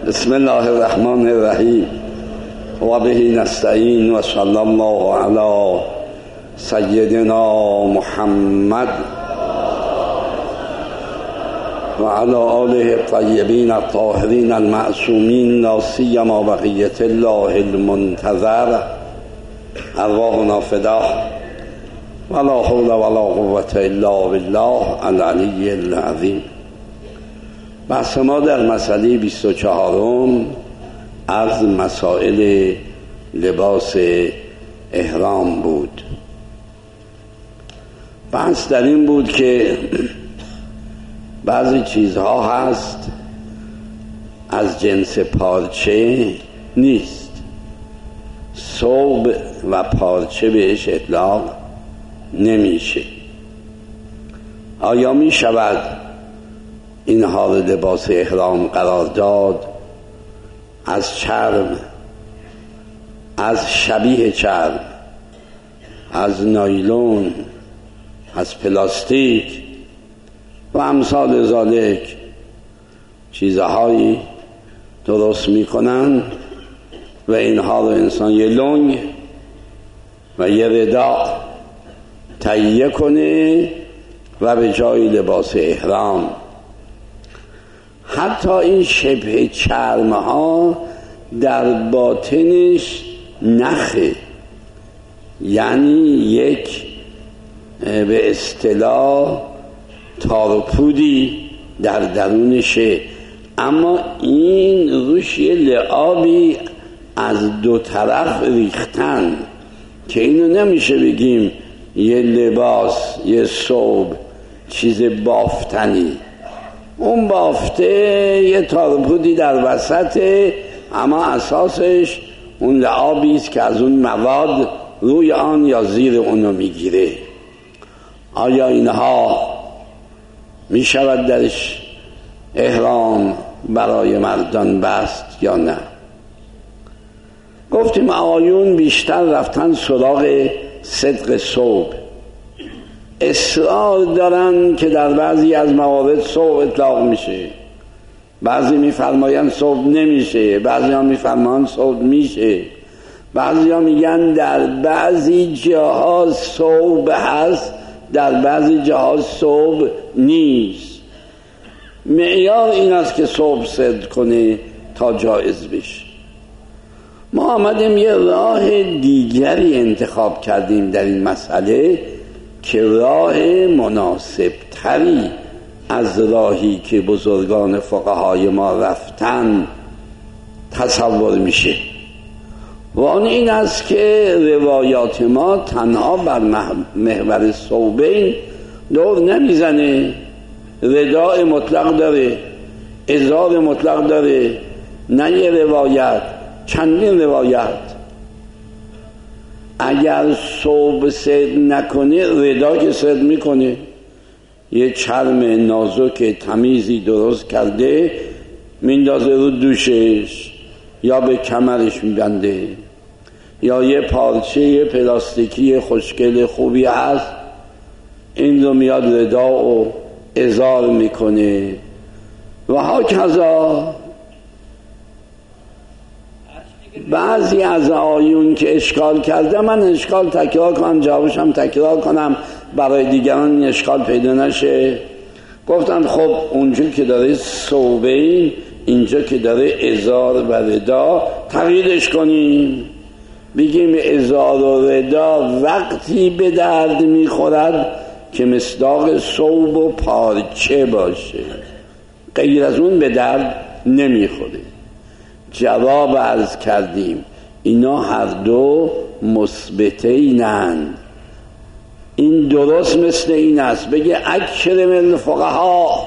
بسم الله الرحمن الرحیم و به نستعین و صلی الله علی سیدنا محمد و علی آله الطیبین الطاهرین المعصومین لا سیما بقیة الله المنتظر ارواحنا فداه ولا حول ولا قوة الا بالله العلی العظیم. بحث ما در مسئله 24 از مسائل لباس احرام بود. بحث در این بود که بعضی چیزها هست از جنس پارچه نیست، ثوب و پارچه بهش اطلاق نمیشه. آیا می شود اینها رو لباس احرام قرار داد؟ از چرم، از شبیه چرم، از نایلون، از پلاستیک و امثال ذالک چیزهایی درست میکنن و اینها رو انسان یه لنگ و یه ردا تهیه کنه و به جای لباس احرام. حتی این شبه چرم ها در باطنش نخه، یعنی یک به اصطلاح تارپودی در درونشه، اما این روش یه لعابی از دو طرف ریختن که اینو نمیشه بگیم یه لباس، یه ثوب، چیز بافتنی. اون بافته یه تارپودی در وسطه، اما اساسش اون لعابی است که از اون مواد روی آن یا زیر اونو میگیره. آیا اینها میشود درش احرام برای مردان بست یا نه؟ گفتیم آقایون بیشتر رفتن سراغ صدق ثوب، اصرار دارن که در بعضی از موارد ثوب اطلاق میشه، بعضی میفرماین ثوب نمیشه، بعضی ها میفرمان ثوب میشه، بعضی ها میگن در بعضی جاها ثوب هست، در بعضی جاها ثوب نیست. معیار این است که ثوب صدق کنه تا جایز بشه. ما آمدیم یه راه دیگری انتخاب کردیم در این مسئله که راه مناسب تری از راهی که بزرگان فقهای ما رفتن تصور میشه و آن این است که روایات ما تنها بر محور ثوبین دور نمیزنه. رداء مطلق داره، ازار مطلق داره، نه یه روایت، چندین روایت. اگر ثوب صدق نکنه ردا که صدق میکنه. یه چرم نازک تمیزی درست کرده میندازه رو دوشش یا به کمرش میبنده، یا یه پارچه پلاستیکی خوشگل خوبی هست این رو میاد ردا و ازار میکنه و هاکذا. بعضی از آیون که اشکال کرده، من اشکال تکرار کنم، جوابش هم تکرار کنم برای دیگران این اشکال پیدا نشه. گفتن خب اونجا که داره ثوبین، اینجا که داره ازار و ردا، تغییرش کنیم، بگیم ازار و ردا وقتی به درد میخورد که مصداق ثوب و پارچه باشه، غیر از اون به درد نمیخوره. جواب عرض کردیم اینا هر دو مثبتینند. این درست مثل این است بگه اکرم الفقها،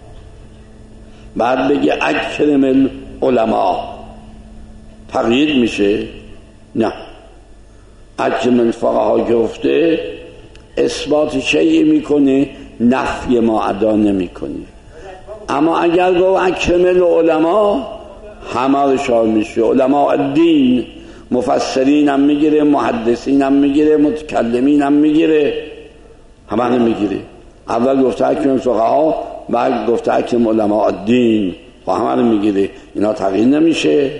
بعد بگه اکرم العلماء، تغییر میشه؟ نه. اکرم الفقها گفته اثبات شیء میکنه، نفی ما ادا نمیکنه. اما اگر گفت اکرم العلماء همه رو شامل میشه. علماء الدین، مفسرین هم میگیره، محدثین هم میگیره، متکلمین هم میگیره، همه هم میگیره. اول گفته اکرم فقها، بعد گفته اکرم علماء الدین. با همه رو میگیره. اینا تغییر نمیشه.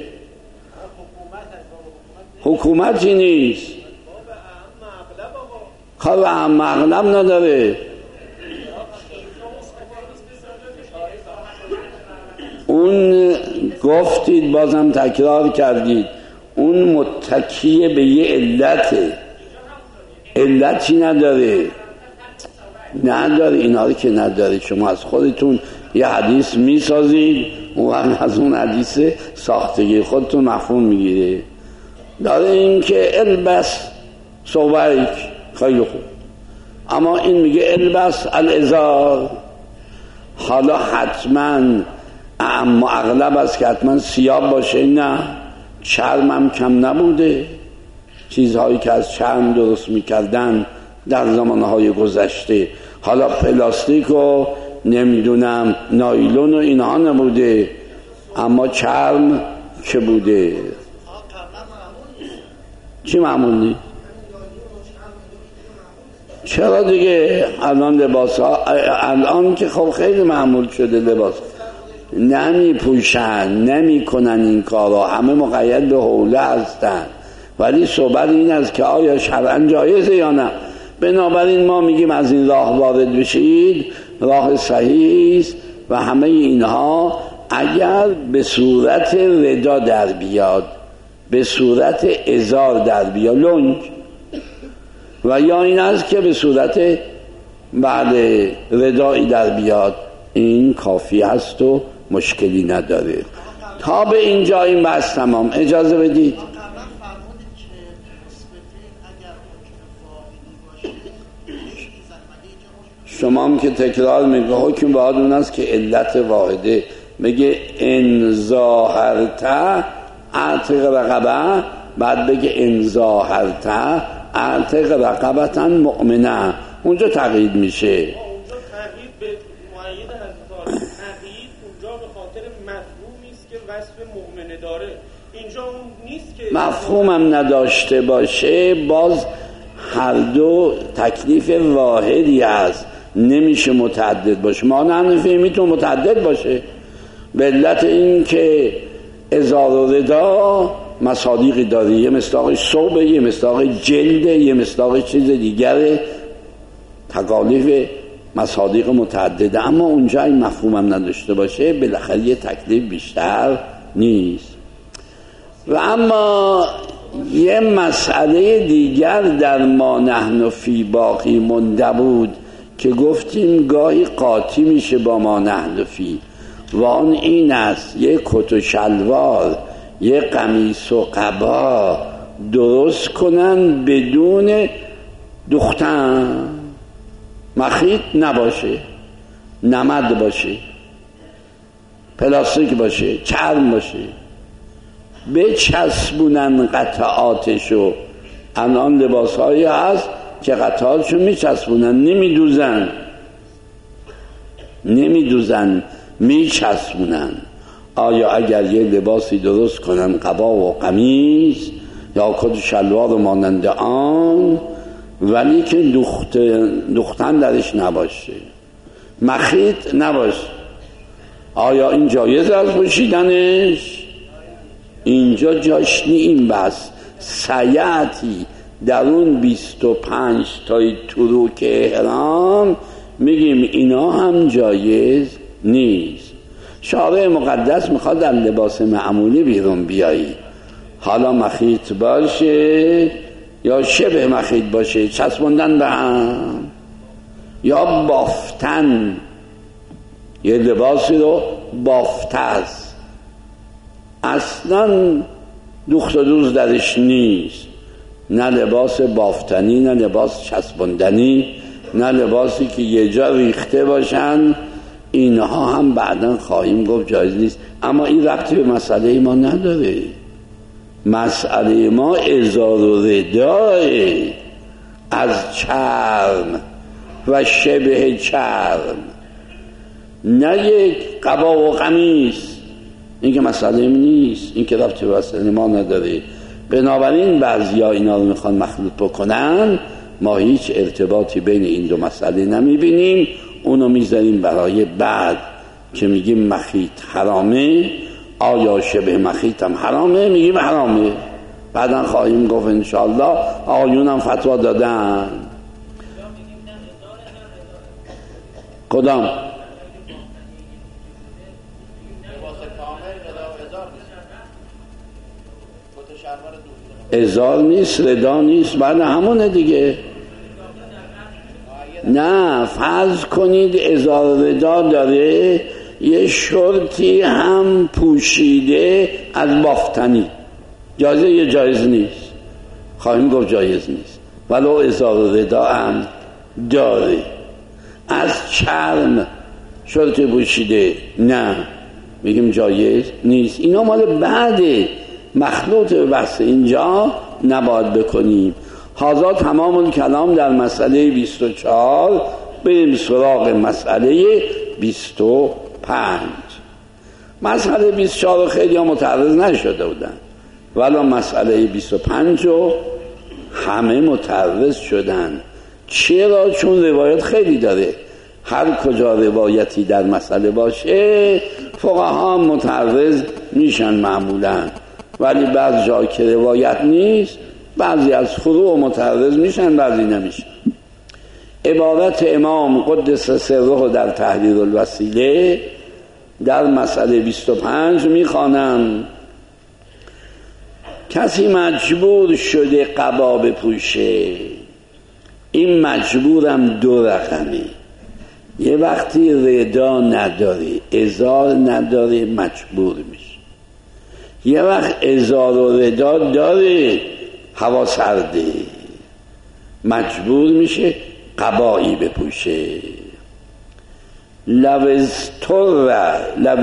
حکومتی نیست، خواب اهم اغلب نداره. اون گفتید بازم تکرار کردید، اون متکیه به یه علته، علتی نداره اینا رو که نداره. شما از خودتون یه حدیث میسازید، اون از اون حدیث ساختگی خودتون مفهوم میگیره. داره این که البس صوبیک، خیلی خوب، اما این میگه البس الازار. حالا حتما اما اغلب است که حتما سیاه باشه؟ نه، چرمم کم نبوده. چیزهایی که از چرم درست میکردن در زمانهای گذشته، حالا پلاستیک و نمیدونم نایلون و اینها نبوده، اما چرم که بوده. چی معمولی؟ چرا دیگه الان لباس ها الان که خب خیلی معمول شده، لباس نمی پوشن، نمی کنن این کارا، همه مقید به حوله هستن. ولی صحبت این است که آیا شرعاً جایزه یا نه. بنابراین ما میگیم از این راه وارد بشید، راه صحیح است و همه اینها اگر به صورت ردا در بیاد، به صورت ازار در بیاد لنگ، و یا این است که به صورت بعد ردایی در بیاد، این کافی هست و مشکلی نداره. تا به اینجا این بحث تمام. اجازه بدید شما هم که تکرار میگه حکم باید اون است که علت واحده. بگه ان ظاهرت اعتق رقبه، بعد بگه ان ظاهرت اعتق رقبتا مؤمنه. اونجا تغییر میشه. اونجا تغییر به معید حضرت تغییر اونجا به خاطر مفهومی است که وصف مؤمنه داره. اینجا اون نیست که مفهومم نداشته باشه، باز هر دو تکلیف واحدی است، نمیشه متعدد باشه. ما نحنفی میتونه متعدد باشه به علت این که ازار و ردا مصادیقی داره، یه مصداق صوبه، یه مصداق جلده، یه مصداق چیز دیگره، تکالیف مصادیق متعدده. اما اونجا این مفهومم نداشته باشه بالاخره یه تکلیف بیشتر نیست. و اما یه مسئله دیگر در ما نحن فی باقی مونده بود که گفتیم گاهی قاطی میشه با ما نحن فی، و آن این است یه کت و شلوار، یه قمیص و قبا درست کنن بدون دختن، مخیط نباشه، نمد باشه، پلاستیک باشه، چرم باشه، بچسبونن قطعاتشو. الان لباس هایی هست که قطعاتشو میچسبونن، نمیدوزن، میچسبونن. آیا اگر یه لباسی درست کنن، قبا و قمیص یا کت و شلوار مانند آن، ولی که دختن درش نباشه، مخیط نباشه، آیا این جایز از پوشیدنش؟ اینجا جاش نی این بس. سیعتی در اون 25 تای تروک احرام میگیم اینا هم جایز نیست. شارع مقدس میخواد در لباس معمولی بیرون بیایی، حالا مخیط باشه یا شبه مخیط باشه، چسبوندن به هم، یا بافتن، یه لباسی رو بافته است، اصلا دوخت و دوز درش نیست، نه لباس بافتنی، نه لباس چسبوندنی، نه لباسی که یه جا ریخته باشن. اینها هم بعداً خواهیم گفت جایز نیست. اما این ربطی به مسئله ما نداره. مسئله ما ازار و رداه از چرم و شبه چرم، نه یک قبا و قمیص. این که مسئله ما نیست، این که ربطی به مسئله ما نداره. بنابراین بعضیا اینا رو میخوان مخلوط بکنن، ما هیچ ارتباطی بین این دو مسئله نمیبینیم، اونو میذاریم برای بعد. که میگیم مخیط حرامه، آیا شبه مخیط هم حرامه؟ میگیم حرامه. بعدا خواهیم گفت انشاءالله. آقایون هم فتوا دادن. کدام؟ ازار نیست، ردا نیست، بعد همونه دیگه. نه فرض کنید ازار ردا داره، یه شرطی هم پوشیده از بافتنی، جایزه یا جایز نیست؟ خواهیم گفت جایز نیست. ولو ازار ردا هم داره، از چرم شرطی پوشیده، نه میگیم جایز نیست. اینا مال بعده، مخلوط بحث اینجا نباید بکنیم. هذا تمام الکلام در مسئله 24. بریم سراغ مسئله 25. مسئله 24 خیلی ها متعرض نشده بودن، ولی مسئله 25 رو همه متعرض شدن. چرا؟ چون روایت خیلی داره. هر کجا روایتی در مسئله باشه فقها متعرض میشن معمولا، ولی بعض جا که روایت نیست بعضی از فروع متعرض میشن، بعضی نمیشن. عبارت امام قدس سره در تحریر الوسیله در مسئله 25 میخوانم: کسی مجبور شده قبا بپوشه، این مجبورم دو رقمه. یه وقتی ردا نداره، ازار نداره، مجبور میشه. یه وقت ازار و ردا داره، هوا سرده، مجبور میشه قبایی بپوشه. لوستر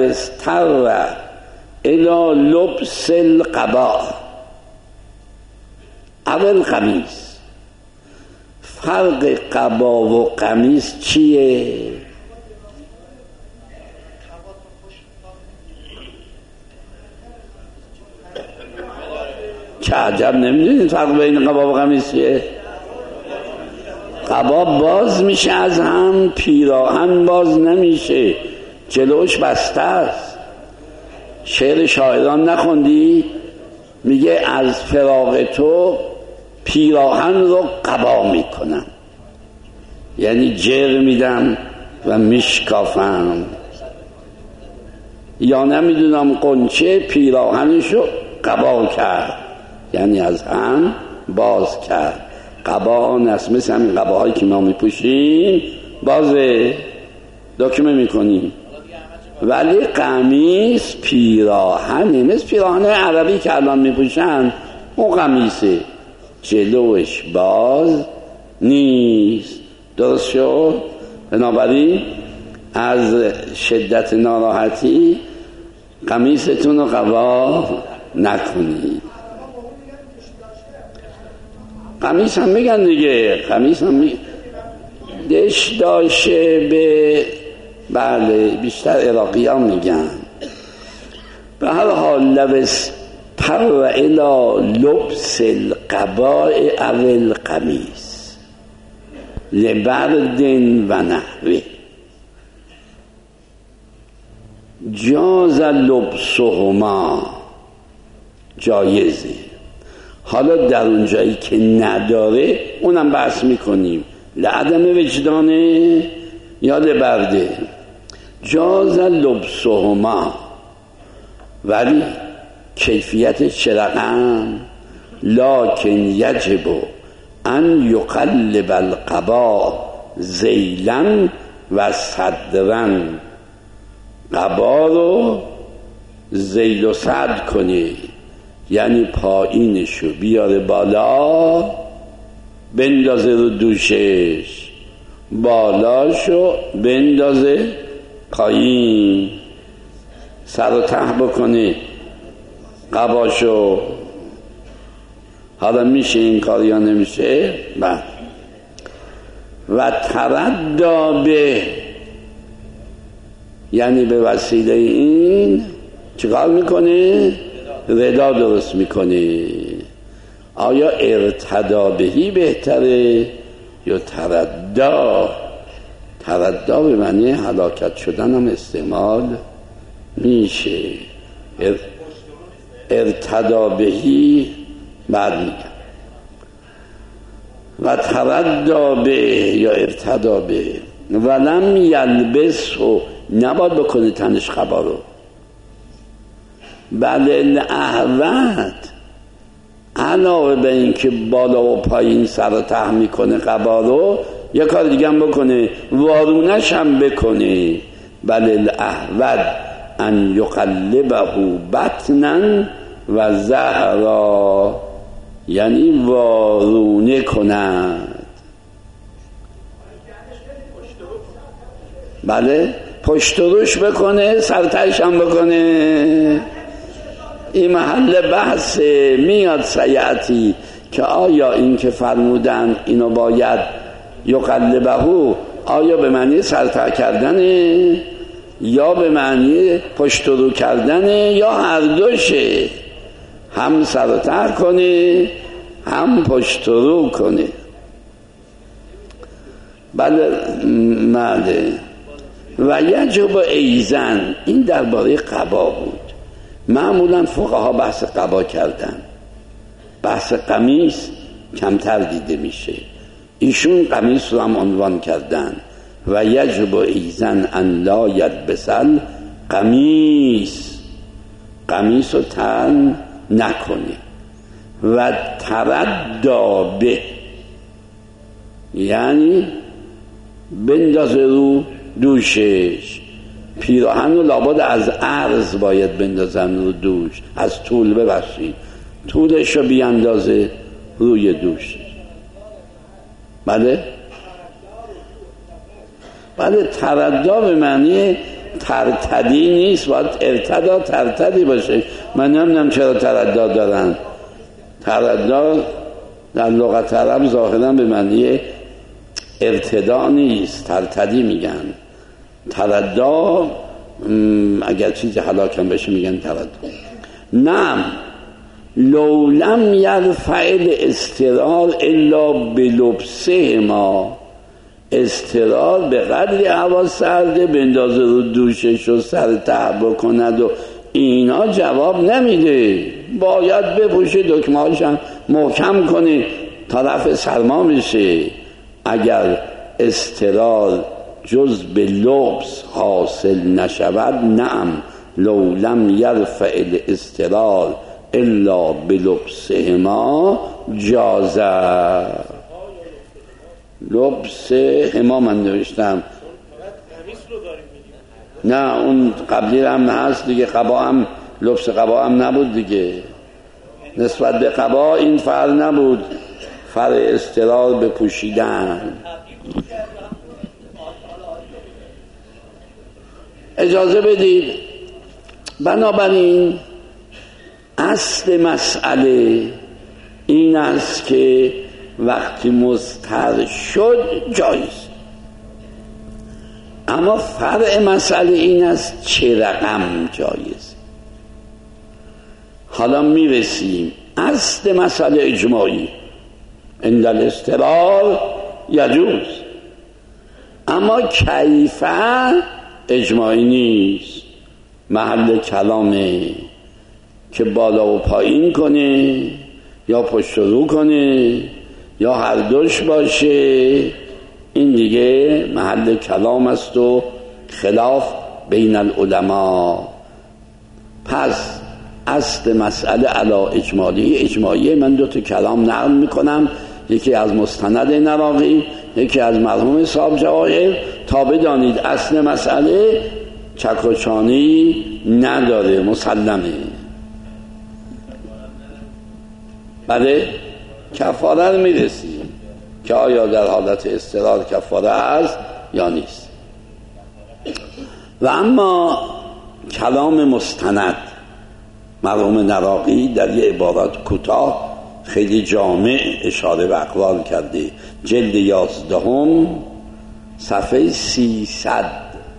الى لبس القبا اول قمیص. فرق قبا و قمیص چیه؟ چه عجب نمیدونید فرق بین قبا و قمیص چیه؟ قبا باز میشه از هم، پیراهن باز نمیشه، جلوش بسته است. شعر شاعران نخوندی؟ میگه از فراق تو پیراهن رو قبا میکنم، یعنی جر میدم و میشکافم. یا نمیدونم قنچه پیراهنشو قبا کرد، یعنی از هم باز کرد. قبا نست، مثل همین قباهایی که ما میپوشیم بازه، دکمه میکنیم. ولی قمیص پیراهنه، مثل پیراهن عربی که الان میپوشن، اون قمیصه، جلوش باز نیست. درست شد؟ بنابراین از شدت ناراحتی قمیصتون رو قبا نکنید. قمیص هم میگن دیگه، قمیص هم میگن دش داشه به، بله بیشتر عراقی ها میگن. به هر حال لبس پر الى لبس القباء او القمیص لبرد و نحوه جاز لبسهما، جایزه. حالا در اون جایی که نداره اونم بحث میکنیم، لعدم وجدانه یا لبرده. جاز لبسهما، ولی کیفیت چه رقم؟ لکن یجب ان یقلب القبا ذیلا و صدرا. قبا رو ذیل و صدر کنه، یعنی پایینشو بیاره بالا، بندازه رو دوشش، بالاشو بندازه پایین، سر و ته بکنه قباشو. حالا میشه این کار یا نمیشه؟ بله. و تردا به، یعنی به وسیله این چیکار میکنه؟ ردا درست میکنه. آیا ارتدا بهی بهتره یا تردا؟ ترددا به معنی هلاکت شدن هم استعمال میشه. ارتدا بهی بعد میگم و تردا به یا ارتدا به ولم یلبس و نباید بکنه تنش قبا رو. بله الاحوت علاوه به این که بالا و پایین سر و ته میکنه قبا رو، یه کار دیگه هم بکنه، وارونش هم بکنه. بله الاحوت ان یقلبه بطنا و ظهرا، یعنی وارونه کند. بله پشت روش بکنه، سرتش هم بکنه. این محل بحث میاد سیعتی که آیا این که فرمودن اینو باید یقلبهو آیا به معنی سرتر کردنه یا به معنی پشت رو کردنه یا هر دوشه، هم سرتر کنه هم پشت رو کنه. بله و یجب ایزن، این درباره قبا بود. معمولا فقها بحث قبا کردن، بحث قمیص کمتر دیده میشه. ایشون قمیص رو هم عنوان کردن و یجب ایزن ان لا یلبسل قمیص رو تن نکنه. و تردا به یعنی بندازه رو دوشش. پیراهن رو لابد از عرض باید بندازن رو دوش، از طول ببخشید، طولش رو بیاندازه روی دوش. بله تردا به معنی ترتدی نیست، باید ارتدا ترتدی باشه. من نمیدونم چرا تردا دارن. تردا در لغت عرب ظاهرا به معنی ارتدا نیست، ترتدی میگن. تردا اگر چیزی هلاکم بشه میگن تردا. نعم لو لم یرفع الاضطرار الا بلبسه ما، اضطرار به قدری هوا سرده بندازه رو دوشش و سر ته بکند و اینا جواب نمیده. باید بپوشه، دکمه‌هاش هم محکم کنه تا رفع سرما میشه. اگر اضطرار جز به لبس حاصل نشود، نعم لو لم یرفع الاضطرار الا بلبسه ما جازه. لبس هما من نوشتم، نه اون قبلی هم هست دیگه. قبا هم لبس قبا هم نبود دیگه، نسبت به قبا این فرق نبود، فرق اضطرار به پوشیدن. اجازه بدید، بنابراین اصل مسئله این است که وقتی مضطر شد جایز، اما فرع مسئله این است چه رقم جایز. حالا میرسیم اصل مسئله اجماعی، عند الاضطرار یجوز، اما کیفه اجماعی نیست. محل کلامه که بالا و پایین کنه یا پشت رو کنه یا هر دوش باشه، این دیگه محل کلام است و خلاف بین العلماء. پس اصل مسئله علا اجمالی. من 2 کلام نقل میکنم، یکی از مستند نراقی، یکی از مرحوم صاحب جواهر، تا بدانید اصل مسئله چکوچانی نداره، مسلمه. بله کفاره رو میرسیم که آیا در حالت اضطرار کفاره هست یا نیست. و اما کلام مستند مرحوم نراقی در یه عبارات کوتاه خیلی جامع اشاره به اقوال کرده. جلد 11 صفحه 300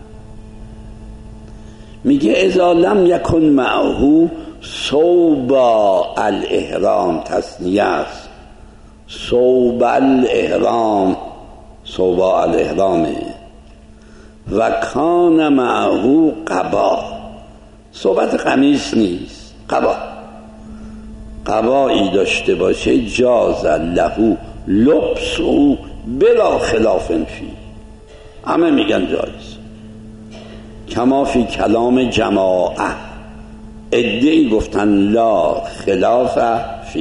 میگه اذا لم یکن معه ثوب الاحرام، تثنیه است، ثوب الاحرام، ثوب الاحرامه، و کان معه قبا. صحبت قمیص نیست، قبایی داشته باشه جاز له لبسه بلا خلاف فی، همه میگن جایز. کما فی کلام جماعه، عده‌ای گفتن لا خلاف فی.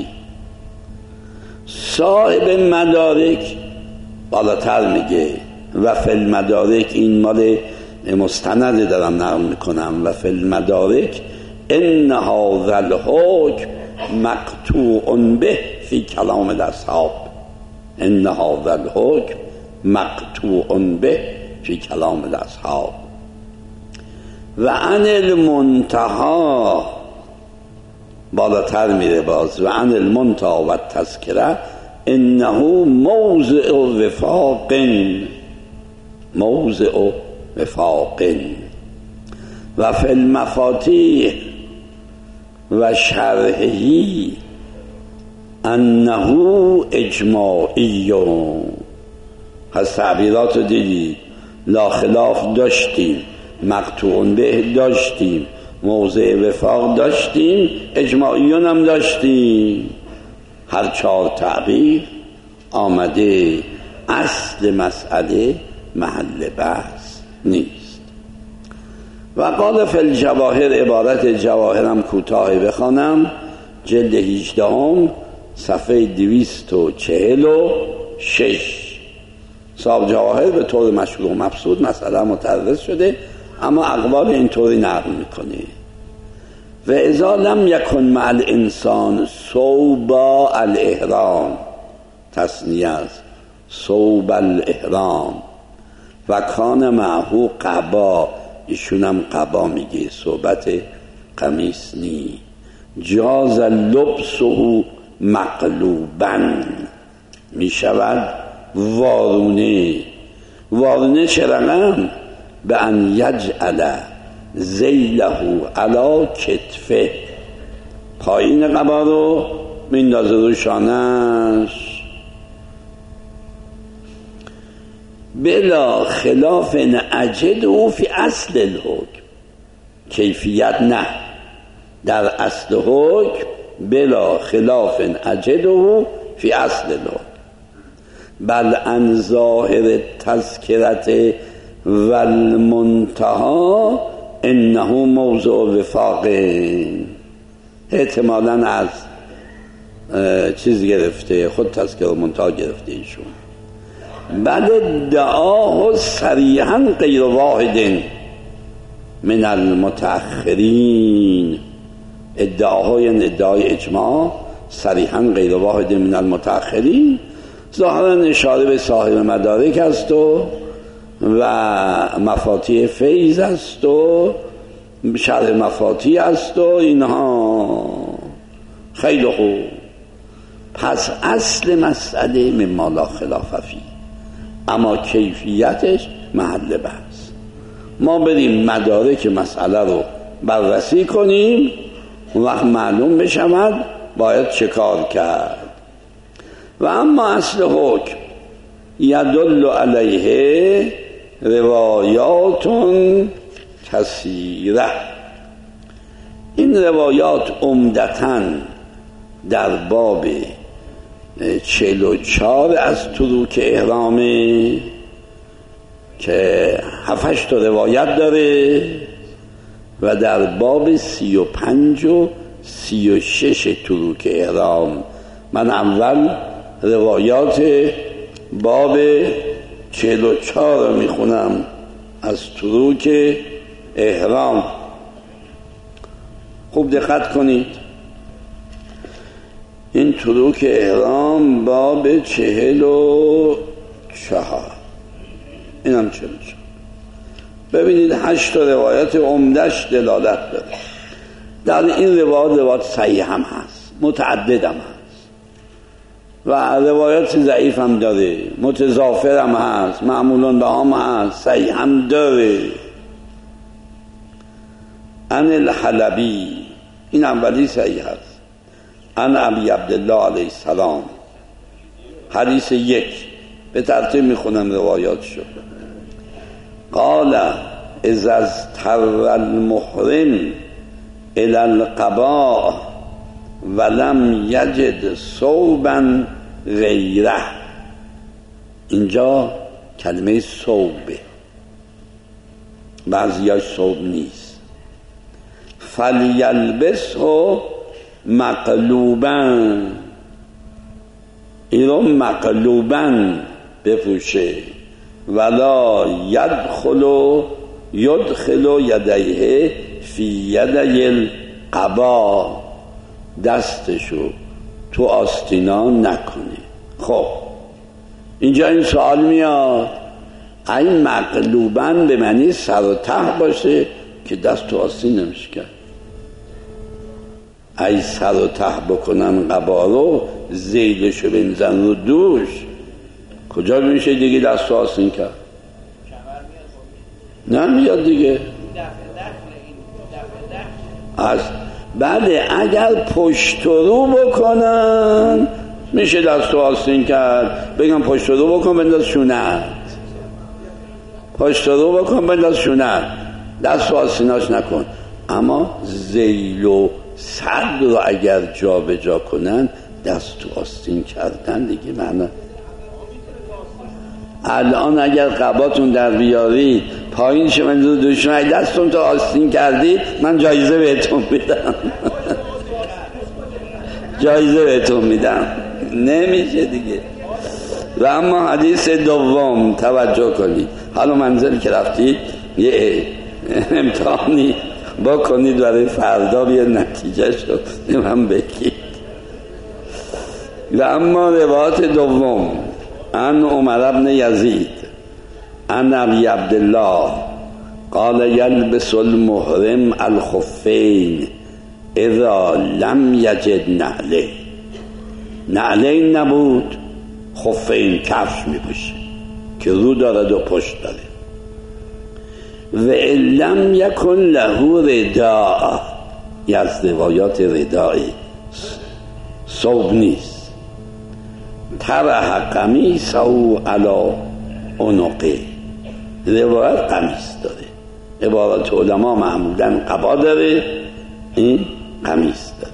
صاحب مدارک بالاتر میگه و فی المدارک، این مال مستند دارم نقل میکنم، و فی المدارک ان هذا الحکم مقطوع به فی کلام الاصحاب، ان هذا الحکم مقطوع به فی کلام الاصحاب. و عن المنتهی بالاتر میره باز، و عن المنتهی و تذکره انه موضع وفاق، موضع وفاق. و فی المفاتیح و شرحی انه اجماعی. پس تعبیرات رو دیدید، لا خلاف داشتیم، مقطوع به داشتیم، موضع وفاق داشتیم، اجماعیون هم داشتیم. هر 4 تعبیر آمده، اصل مسئله محل بحث نیست. و قال فی الجواهر، عبارت جواهر هم کوتاه بخوانم، جلد 18 صفحه 246. صاحب جواهر به طور مشروع مبسوط مسئله متعرض شده، اما اقوال اینطوری نقل میکنه. و اذا لم یکن مع الانسان صوب الاحرام، تصنیه است، صوب الاحرام، و کان معه قبا، ایشونم قبا میگه، صحبت قمیص نی، جاز لبسه مقلوبا، میشود وارونه. وارونه چه رقم؟ به ان یجعل ذیله علی کتفه، پایین قبا رو میندازه رو شانش، بلا خلاف اجده فی اصل الحکم، کیفیت نه، در اصل حکم بلا خلاف اجده فی اصل الحکم، بل عن ظاهر تذکرت و المنتهی انه موضع وفاق. احتمالاً از چیز گرفته، خود تذکر و منتهی گرفته ایشون. بل ادعاه صریحا غیر واحد من المتأخرین، ادعاهای یعنی ادعای اجماع، صریحا غیر واحد من المتأخرین، ظاهرا اشاره به صاحب مدارک است و مفاتیح فیض است و شرح مفاتیح است و اینها. خیلی خوب، پس اصل مسئله مما لا خلاف فیه، اما کیفیتش محل بحث. ما بریم مدارک مسئله رو بررسی کنیم، اون وقت معلوم بشود باید چه کار کرد. و اما اصل حکم یدل علیه روایات کثیره، این روایات عمدتاً در باب 44 از تروک احرامه که 7-8 روایت داره، و در باب 35 و 36 تروک احرام. من اول روایات باب 44 رو میخونم از تروک احرام. خوب دقت کنید، این تروک احرام باب 44، اینم 44. ببینید 8 روایت عمدش دلالت داره. در این روایات صحیح هم هست، متعدد هم هست، و روایات ضعیف هم داره، متضافر هم هست، معمولون به هم هست، صحیح هم داره. عن الحلبی، این اولی صحیح هست، عن ابی عبدالله علیه السلام، حدیث 1 به ترتیب میخونم روایات شد. قال اذا اضطر المحرم الى القباء ولم یجد ثوبا غیره. اینجا کلمه ثوبه، بعضیاش ثوب نیست. فلیلبسه مقلوبا، اینو مقلوبا بپوشه. ولا یدخل یدیه فی یدی القبا، دستشو تو آستینا نکنه. خب اینجا این سوال میاد این مقلوباً به معنی سر و ته باشه که دست تو آستین نمیشه کرد. ای سر و ته بکنن قبا رو، زیلشو بنزن رو دوش، کجا میشه دیگه دست تو آستین کرد؟ نمیاد دیگه. از بله اگر پشت رو بکنن میشه دست تو آستین کرد. بگم پشت رو بکن بنداز شونت، پشت رو بکن بنداز شونت، دست تو آستیناش نکن. اما ذیل و صدر رو اگر جا به جا کنن دست تو آستین کردن دیگه. معنی الان اگر قباتون در بیارید پایین شمن رو دوشون دستون تو آستین کردید من جایزه بهتون میدم. جایزه بهتون میدم. نمیشه دیگه. و اما حدیث دوم توجه کنید. حالا منزل که رفتید یه امتحانی بکنید برای فردا بیه نتیجه شد من بگید. و اما روایت دوم عن عمر بن یزید عن ابی عبدالله قال یلبس المحرم الخفین اذا لم یجد نعله. نعلین نبود، خفین کفش میپوشه که رو دارد و پشت داره. و لم یکن له رداء، از روایات ردائی ثوب نیست. طرح قمیصه علی عنقه، روایت قمیص داره. عبارت علما معمولا قبا داره، این قمیص داره.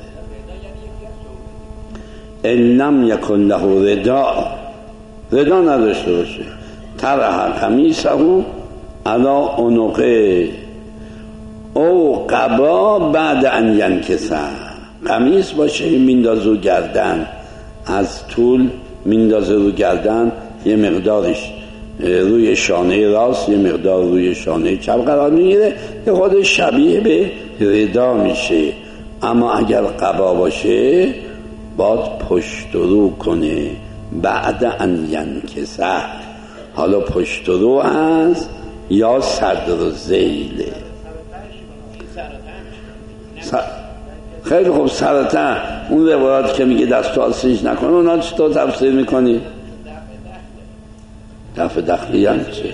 ان لم یکن له رداء، ردا نداشته باشه. طرح قمیصه علی عنقه او قبا بعد ان ینکسه، قمیص باشه میندازه رو گردن، از طول میندازه رو گردن، یه مقدارش روی شانه راست یه مقدار روی شانه چپ قرار میگیره که خودش شبیه به ردا میشه. اما اگر قبا باشه باید پشت رو کنه بعد ان ینکسه. حالا پشت رو هست یا صدر و ذیله. خیلی خوب. سرطان اون روایات که میگه دست و آستینش نکنه اونا چطور تفسیر میکنی؟ دفع دخلی هم چه؟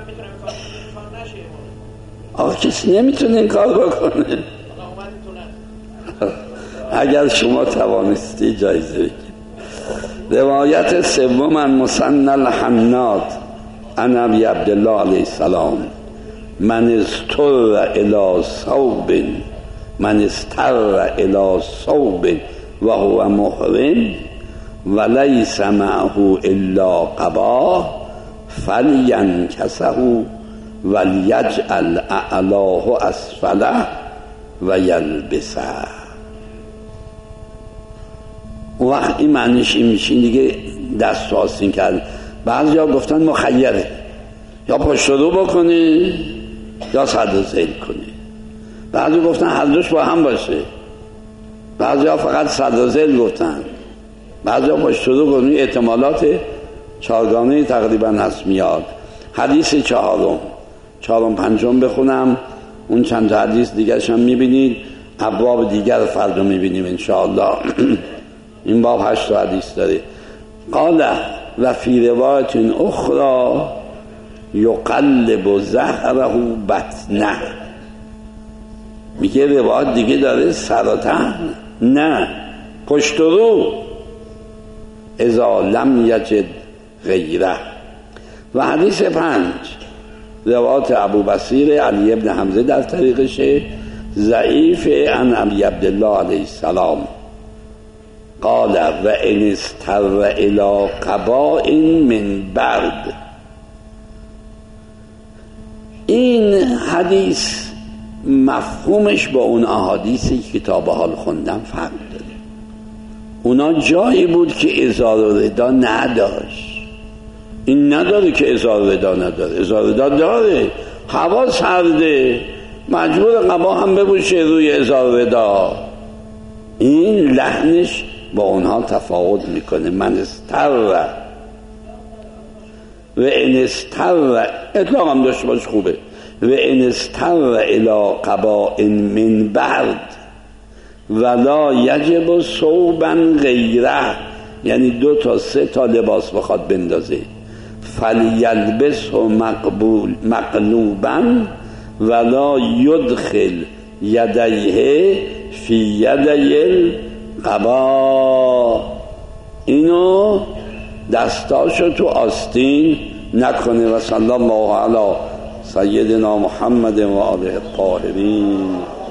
آقا کسی نمیتونه این کار بکنه. اگر شما توانستی جایزه بگید. روایت سوم عن مسن الحناد عن ابی عبدالله علیه السلام من استر الی ثوب من استر الی ثوب و هو محرم و لیس معه الا قبا فلینکسه ولیجعل اعلاه اسفله و یلبسه. اون وقت این معنیش این میشه دیگه دست آستین کرد. بعضی ها گفتن مخیره، یا پشت رو بکنی یا صدر ذیل کنی. بعضی گفتن هر دوش با هم باشه. بعضی ها فقط صدر ذیل گفتن، بعضی ها پشت رو کنی. احتمالات چهارگانه تقریبا هست میاد. حدیث چهارم پنجم بخونم، اون چند تا حدیث دیگرش هم میبینید. ابواب دیگر فردا میبینیم انشاءالله. این باب 8 حدیث داره. قال و فی روایت اخرى یقلب ظهره بطنه. میگه روایت دیگه داره سرطان نه پشت رو. اذا لم یجد غیره. و حدیث 5 روایات ابو بصیر علی ابن حمزه در طریقشه ضعیف عن ابی عبدالله علیه السلام قال و ان استر الی قباء من برد. این حدیث مفهومش با اون احادیثی که تا به حال خوندم فرق داره. اونا جایی بود که ازار و ردا نداشت، این نداره که ازار و ردا نداره، ازار و ردا داره، هوا سرده مجبور قبا هم بپوشه روی ازار و ردا. این لحنش با اونها تفاوت میکنه. من استر و ان استر اطلاق هم داشته باش خوبه. و ان استر الی قباء من برد ولا یجب ثوبا غیره، یعنی 2 تا 3 تا لباس بخواد بندازه، فلیلبسه مقلوبا ولا یدخل یدیه فی یدی القباء، اینو دستاشو تو آستین نکنه. و صلی الله علی سیدنا محمد و آله الطاهرین.